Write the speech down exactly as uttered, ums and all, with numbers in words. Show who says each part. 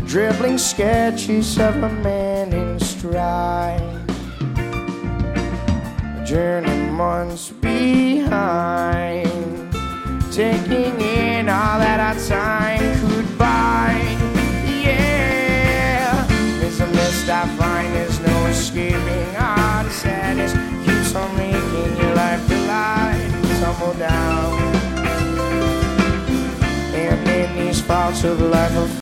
Speaker 1: dribbling sketches of a man in stride, a journey months behind, taking in all that our time could buy. Yeah, there's a mist I find, there's no escaping. All the sadness keeps on making your life collide, tumble down. And in these faults of life of